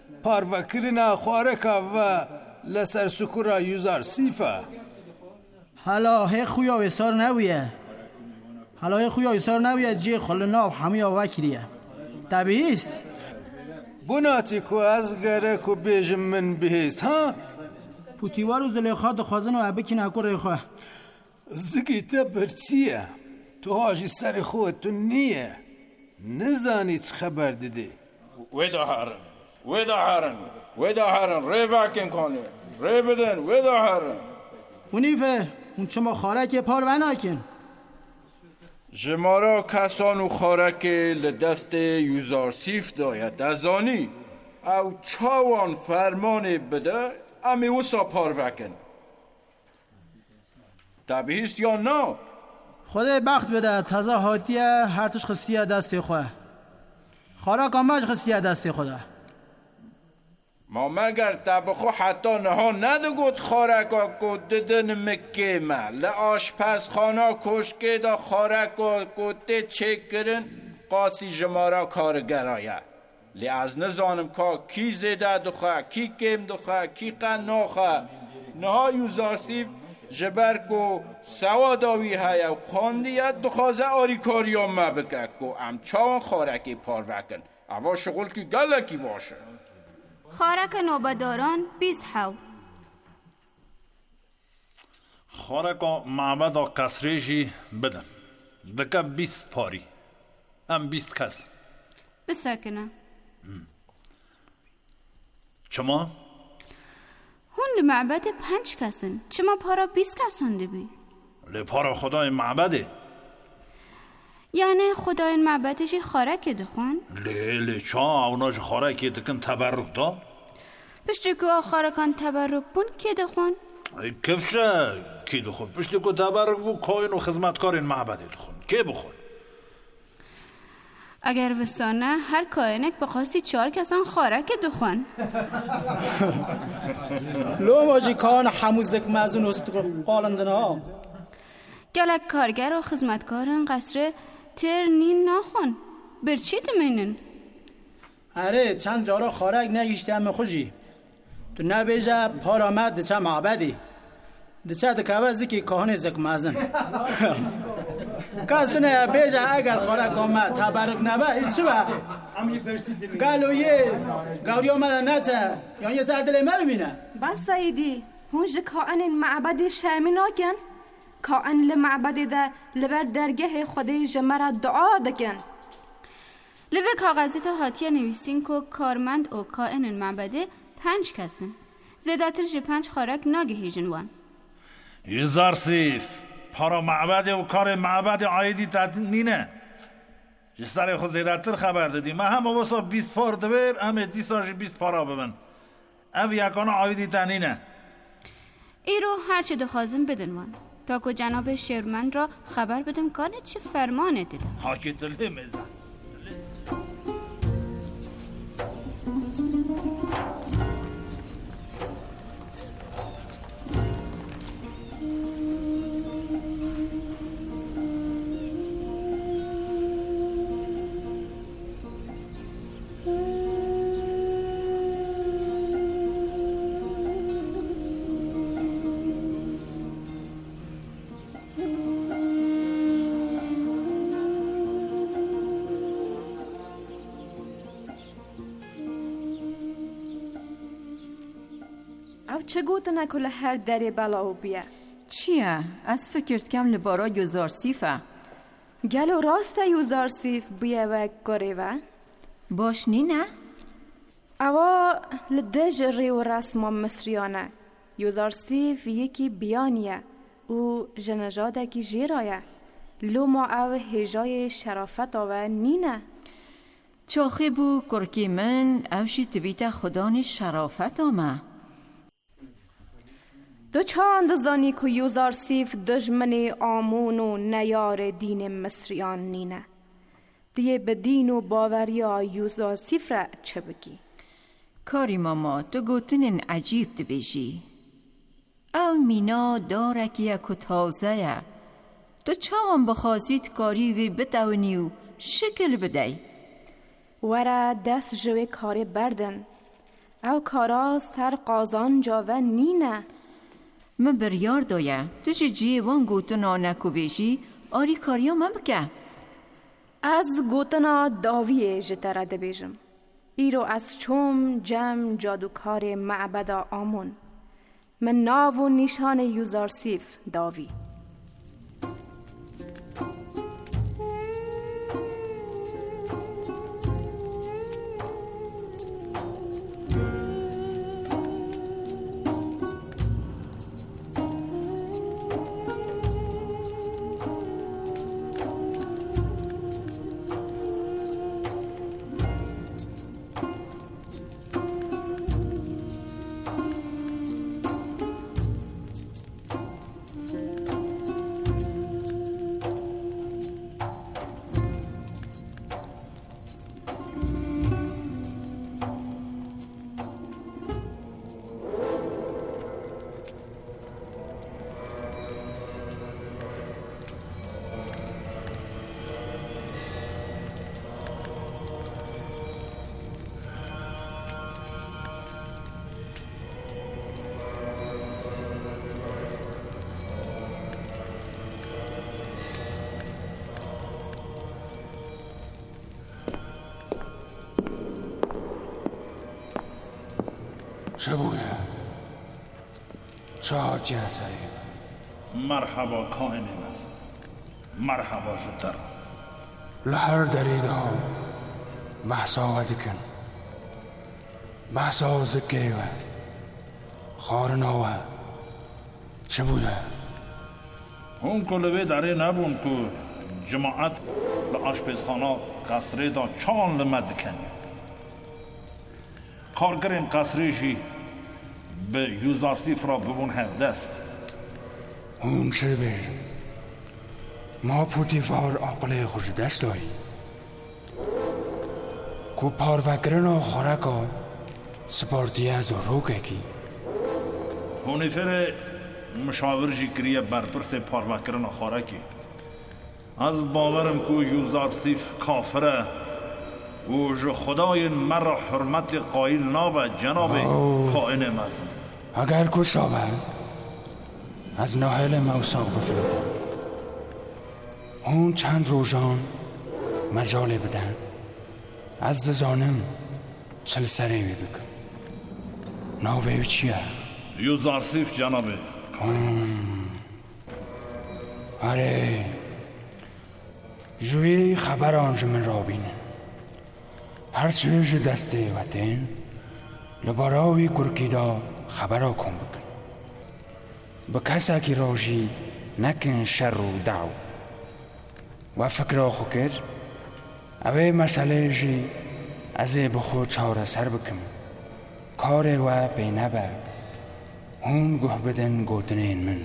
پاروکرنا خواره که و لسر سکورا یوزارسیفه حالا هی خویا و سار نویه حالا هی خویا و سار نویه جی خلناب همی آوکریه دبیست بناتی که از گره که بیجم من بهیست ها پوتیوار و زلیخا دخوازن و عبکی نکو ریخواه زگی تا برچیه تو هاجی سر خودتون نیه نزانی چه خبر دیدی ویدا هرن ویدا هرن ویدا هرن ری واکن کنه ری بدن ویدا هرن اونیفه اون شما خارک پار وناکن جمارا کسانو خارک لدست یوزارسیف داید دزانی او چاوان فرمان بده امی وسا پار وکن دبیست یا نه خدای بخت بده تازه حاتیه هرتش خستیه دستی خواه خارک آمج خستیه دستی خواه ما مگر تبخو حتی نها ندگود خارکا کد ددن مکیمه لآشپس خانا کشکه دا خارکا کده چک کرن قاسی جمارا کارگرایه لی از نزانم که کی زیده دخواه کی کم دخواه کی قناخه نها یوزارسیف جبرکو سواداوی هیا خاندیت دخوازه آری کاریا مبکه که امچاوان خارکی پار وکن اوا شغل که گلکی باشه خارک نوبداران بیست حو خارک معبد و قصریجی بدم دکه بیست پاری هم بیست کس بسکنه چما؟ هون معبد پنج کسن چما پارا بیست کسان دبی لی پارا خدای معبده یعنی خدای معبدشی خارک دخون؟ لی لی چا اوناش خارکی دکن تبرک دا؟ پشتی که خارکان تبرک بون کی دخون؟ کفشه کی دخون؟ پشتی که تبرک بون کاین و خدمتکار معبده دخون کی بخون؟ اگر وستانه هر کاینک بخواستی چهار کسان خارک دخون لو ماجی کان حموزک مزون است قالندن ها گلک کارگر و خدمتکارن قصر تر نین ناخون برچی دمینن اره چند جارا خارک نگیشتی همه خوشی تو نبیجه پار آمد دچه معبدی دچه دکوازی که کهانه زک مزن کس دونه بیجه اگر خارک آمد تبرک نبه این چی با گلو یه گوری آمده نچه یا یه سردل ما ببینه بس سایدی هونج کائن معبد شرمی ناکن کائن لمعبد ده لبر درگه خدای جمره دعا دکن لوه کاغذی تا حاتیه نویستین که کارمند و کائن معبده پنج کسن زیداتر جه پنج خارک ناگهی جنوان یزارسیف پارا معبده و کار معبد عایدی تدین نینه جسر خود زیداتر خبر دادی من همه واسه بیست پار دبیر همه دیساجی بیست پارا ببن او یکانا عایدی تنینه ای رو هرچه دخوازم بدنوان تا که جناب شیرمند را خبر بدم کانه چه فرمانه دیدم حاکی دلی میزن چه گوتنه که هر دری بلاو بیه چیه؟ از فکرت کم لبارا یوزارسیفه گلو راست یوزارسیف بیه و گره و باش نینه؟ اوا لدج ریو رسم مصریانه یوزارسیف یکی بیانیه او جنجاده کی جیرایه لو ما او هجای شرافت آوه نینه چاخی بو کرکی من اوشی تبیت خدان شرافت آمه دو چند زانی که یوزارسیف دجمن آمون و نیار دین مصریان نینه دیه به دین و باوریا یوزارسیف را چه بگی؟ کاری ماما تو گوتنین عجیب دبیجی او مینا دارکی اکو تازه تو چاوان بخوازید کاری وی بتاونی و شکل بدهی ورا دست جوی کاری بردن او کارا سر قازان جاوه نینه من بریار دایه تو چه جیوان گوتنا نکو بیشی آری کاریا من بکه. از گوتنا داویه جتره ده بیجم. ایرو از چوم جم جادوکار معبد آمون. من ناو و نشان یوزارسیف داوی. چه بوده؟ شاد جسری مرحبا کائن نزد مرحبا جدر لحر درید ها بحثا دکن بحثا زکیوه خارناوه چه بوده؟ اون کلوه داره نبون که جماعت لآشپزخانه قصره دا چان لمد کن کارگرین قصریشی به یوزارسیف را ببون هم دست اون چه بیشم ما پوتیفار عقل خوش دست دایی کو پاروکرن و خورکا سپارتی از رو که کی هونیفر مشاورجی کریه برپرس پاروکرن و خورکی از باورم که یوزارسیف کافره و جو خدای مرا حرمت قائل نابه جناب کائن مزن اگر کش آبه از ناهل موساق بفرده اون چند روزان مجاله بدن از زانم چل سری می بکن ناوه چیه؟ یوزارسیف جنابه آره جوی خبر آنجا من را بینه هر چیز دسته وطن لباراوی کرکیدا خبر ها کن بکن با کسا کی راجی نکن شر و دعو و فکر آخو کرد اوه مسئله جی از بخو چاره سر بکن کار و بینه با هون گوه بدن گودنین من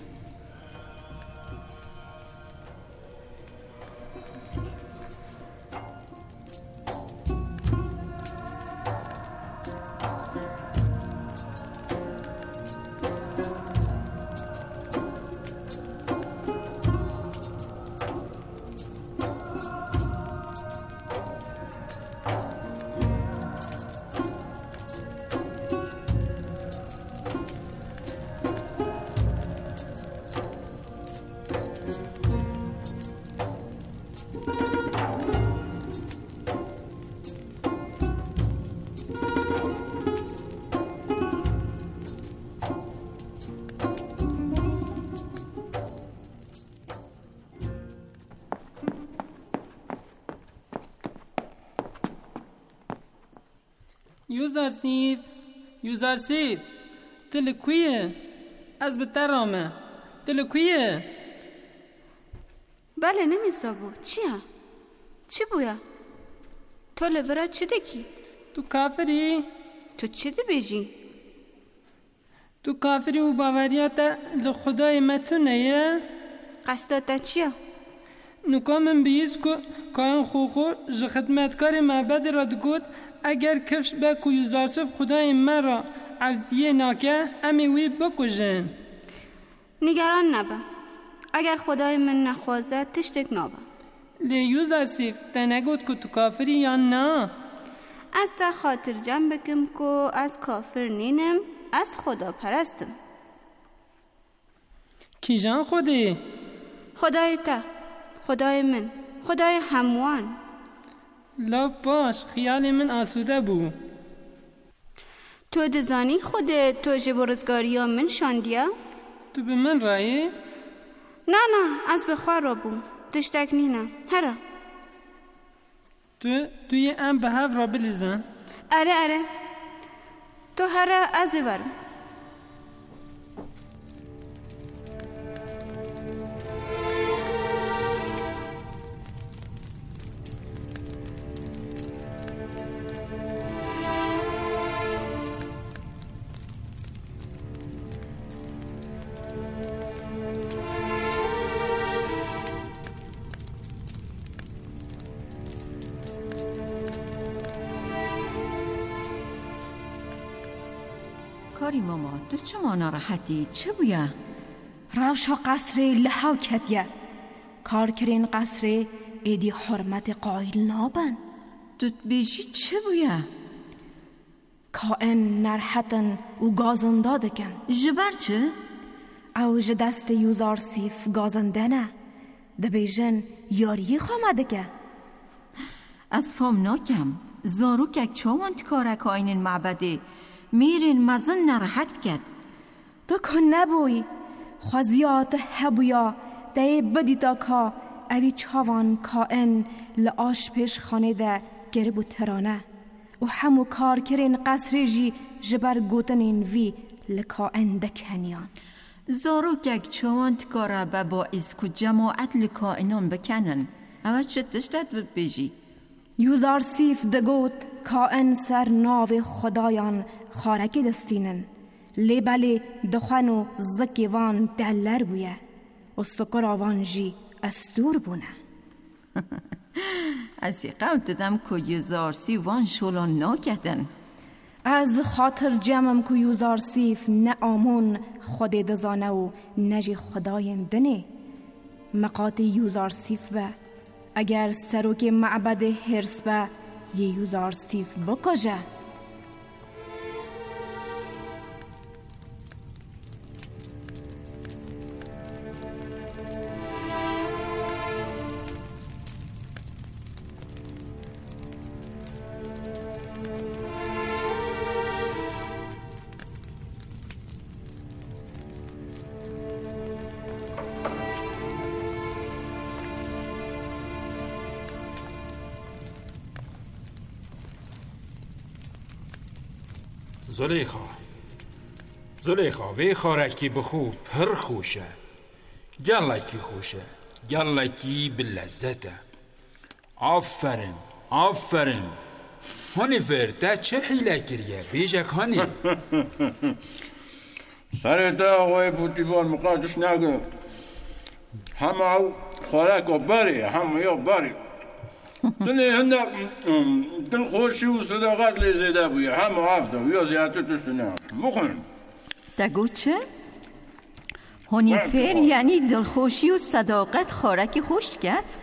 یوزارسیف یوزارسیف دل کویه از بترامه دل کویه بله نمیستا بو چیه؟ چی بویا؟ تو لورا چی دکی؟ تو کافری؟ تو چی دی بیجی؟ تو کافری و باوریاتا لخدای متونه یه؟ قصداتا چیه؟ نکا من بیز که کائن خوخو جه خدمتکار معبد را دگود اگر کفش با که یوزارسیف خدای مرا عبدیه ناکه امی وی بکجن نگران نبا اگر خدای من نخوازه تشتک نبا لی یوزارسیف تا نگود که تو کافری یا نه از تا خاطر جمع بکم که از کافر نینم از خدا پرستم کیجان خودی؟ خدای تا، خدای من، خدای هموان. لا باش، خیال من آسوده بو. تو دزانی خودت تو جبرزگاری ها من شاندیا؟ تو به من رایی؟ نه نه، از بخوار را بو. دشتک نینا، هره. تو توی ام به هف را بلیزن؟ اره اره. تو هره از ورم. کاری ماما تو چما ناراحتی؟ چه بویا؟ روشا قصر لحاو کتیه کار کرین قصر ایدی حرمت قایل نابن. تو بیشی چه بویا؟ کائن نرحتن و گازنده دکن. جبر چه؟ او جدست یوزار سیف گازنده نه ده بیجن یاری خامده که. از فام ناکم زارو که چوانت کارک آینین معبده میرین مزن نرحت کرد. تو که نبوی خوزیات هبویا ده بدی تا که اوی چاوان کائن لعاش پیش خانه ده گره بو ترانه و همو کار کرین قصری جی جبر گوتنین وی لکائن دکنیان. زارو که چوانت کاره با باعث که جماعت لکائنان بکنن اوه چه تشتت ببیجی؟ یوزار سیف دگوت کائن سر ناو خدایان خارکی دستینن لیبالی دخانو زکی وان دلر بویه و سکر آوان جی استور بونه. از قول دادم که یوزار سیف وان شولان ناکدن. از خاطر جمعم که یوزار سیف نه آمون خود دزانه و نجی خداین دنه مقاط یوزار سیف به اگر سروک معبد هرس به یه یوزار سیف بکجه. زلیخا زلیخا وی خارکی بخو پر خوشه گلکی خوشه گلکی بلذته. آفرین آفرین هانی فرده چه حیله کریه بیجک هانی سرده آقای بودیوان مقادش نگه همه او خارک بری همه یا بری دلی هنده دل خوشی و صداقت لیزیده بویه همه هفته و یا زیادت تشتونه مخون دگو چه؟ هونیفر یعنی دلخوشی و صداقت خارکی خوش کرد؟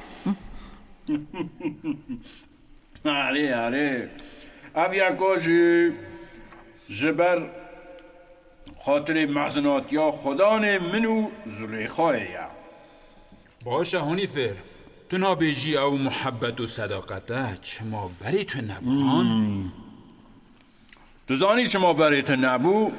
آره آره اویا کاشی جبر خاطر محزنات یا خدان منو زلیخای یا باشه هونیفر تو نابیجی او محبت و صداقته چما بری تو نبوان؟ تو زانی چما بری تو نبو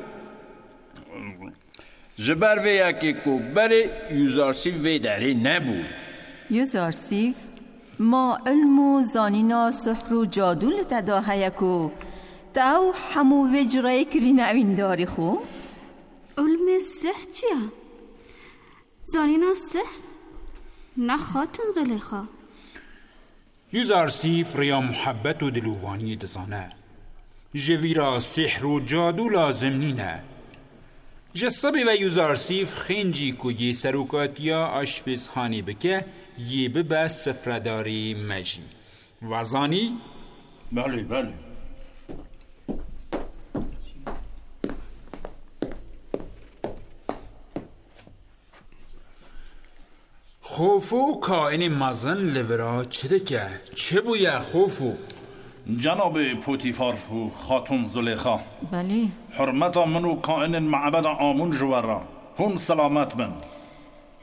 جبر وی یکی کو بری یوزارسیف وی داری نبو. یوزارسیف ما علم و زانینا سحر و جادو لتدا هیکو داو همو وجرای کری نوین داری خو؟ علم سحر چیه؟ زانینا سحر؟ نه خاتون زلیخا. یوزارسیف ریا محبت و دلوانی دزانه جویرا سحر و جادو لازم نینه. جسابی و یوزارسیف خینجی که یه سروکاتیا آشپیز خانی بکه یه ببه سفرداری مجی وزانی؟ بله بله. خوفو کائن مزن لورا چه دکه؟ چه بویه خوفو؟ جناب پوتیفار و خاتون زلیخا بله حرمتا منو کائن معبد آمون جوارا هون سلامت بن.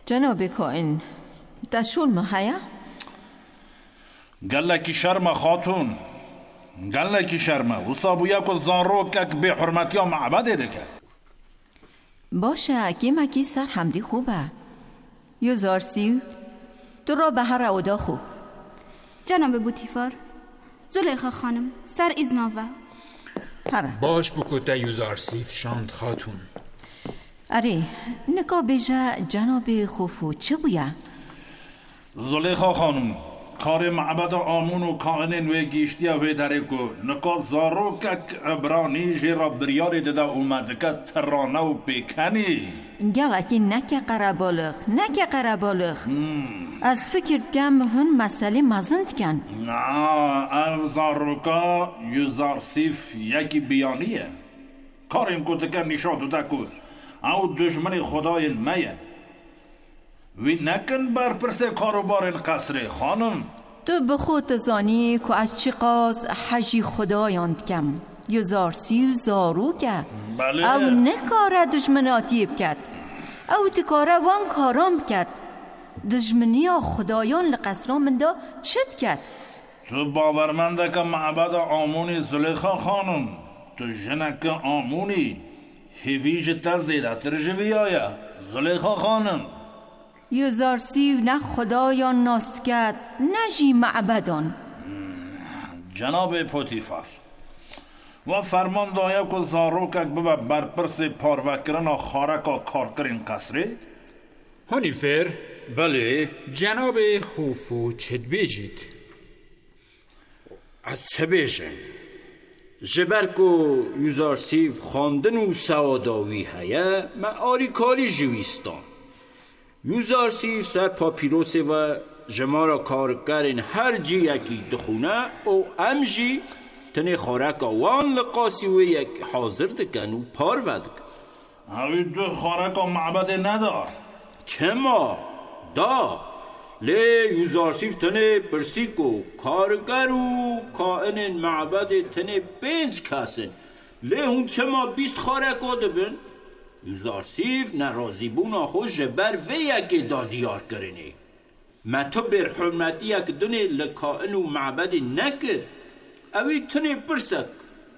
جناب کائن دشول محیا؟ گلکی شرم خاتون گلکی شرم و صابویا که زارو که به حرمتی ها معبده دکه باشه اکی مکی سر حمدی خوبه یوزارسیو تو را به هر اودا خوب. جناب بوتیفار زلیخا خانم سر ایزناوه هره باش بکوته یوزارسیف شاند خاتون. اره نکا بیجه جناب خوفو چه بویا؟ زلیخا خانم کار معبد آمون و کائنین و گیشتی و داره که نکا زارو که عبرانی جیرا بریاری داده اومده که ترانه و پیکنی گلکی نکه قربالخ نکه قربالخ از فکر کم هن مسئله مزند کن. نه او زاروکا یوزارسیف یکی بیانیه کار این کده که نشاد ده که او دشمن خدای میه وی نکن بر پرسه کاروبار این قصره خانم. تو به خود زانی که از چی قاز حجی خدایاند کم یوزارسیو زارو که بله او نکاره دشمناتی بکد او تکاره وان کارام بکد دشمنی خدایان لقصران من دا چت کد. تو باورمنده که معبد آمونی زلیخا خانم تو جنک آمونی هیویج تا زیده تر جوی آیا زلیخا خانم. یوزارسیو نه خدایان ناسکد نه جی معبدان. جناب پوتیفار و فرمان دایا که زاروکک ببه برپرس پاروکرن خارکا کارکرین قصره؟ هانیفر بله جناب خوفو چد بیجید؟ از چه بیجم؟ جبرکو یوزارسیف خواندن و سواداوی هیه من آری کاری جویستان یوزارسیف سر پاپیروسه و جمارا کارکرین هر جی یکی دخونه او امجی تنه خارکا وان لقاسی و یک حاضر دکن و پار ودکن. اوی دو خارکا معبد ندا چه ما؟ دا لی یوزارسیف تنه برسیکو کارگر و کائن معبد تنه پنج کسن لی هون چه ما بیست خارکا دبن یوزارسیف نرازی بونا خوش بر وی یکی دادیار کرنه ما تو بر حرمتی یک دونه لکائن و معبد نکر اوی تنه برسک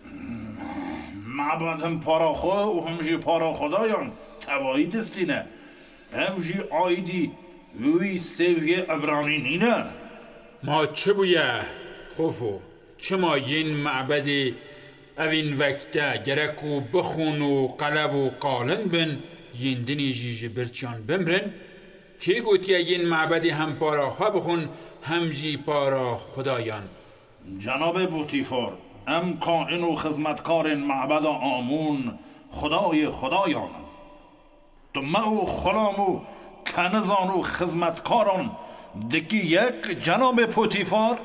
معبد هم پارا خواه و همجی پارا خدایان توایی دستینه همجی آیدی وی سویه عبرانی نینه. ما چه بویه خوفو چه ما ین معبد اوین وقته گرکو بخون و قلب و قالن بن یندنی جیج برچان بمرن که گوتیه ین معبد هم پارا خواه بخون هم جی پارا خدایان. جناب بوتیفار ام کائن و خدمتکار معبد آمون خدای خدایان تو ما و خلام و کنزان و خدمتکاران دکی یک جناب بوتیفار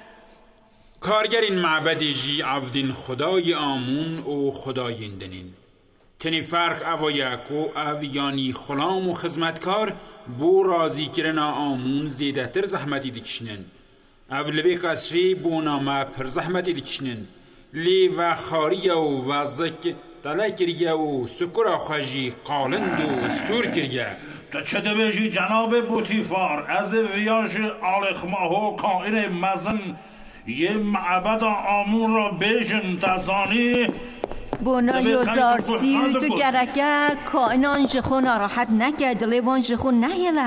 کارگر این معبدی جی عبدین خدای آمون و خدایندنین تنی فرق او یکو او یعنی خلام و خدمتکار بو رازی کرنا آمون زیده تر زحمتی دکشنن او لبی قصری بو نامه پر زحمتی دکشنن لی و خاری و وزک دلی کریه و سکر خوشی قالند و استور کریه. تا چه دویجی جناب بوتیفار از ویاج آلخماهو کائن مزن یه معبد آمون را بیشن تزانی بونا یوزارسیو تو گرکه کائنان جخون راحت نکرد لیوان جخون نهیله.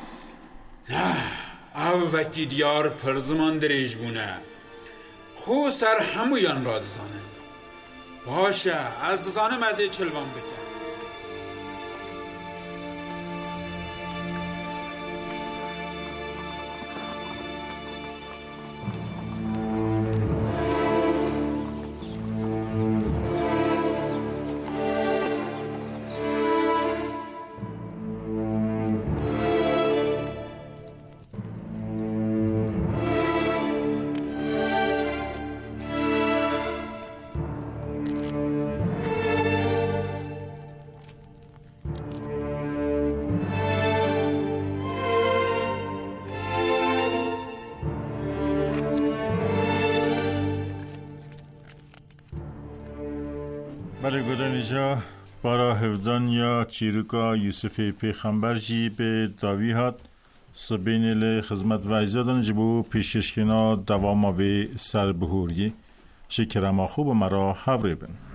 نه او وکی دیار پر زمان دریج بونه خو سر همویان را دزانن باشه از دزانم از چلوان بکن. بله گودن اینجا بارا هفدان یا چیروکا یوسف پیغمبر جی به داوی هات سبین ل خدمت وایزادن جبو پیشکشکنا دوام و سر بهوری شکرما خوب مرا حوری بن.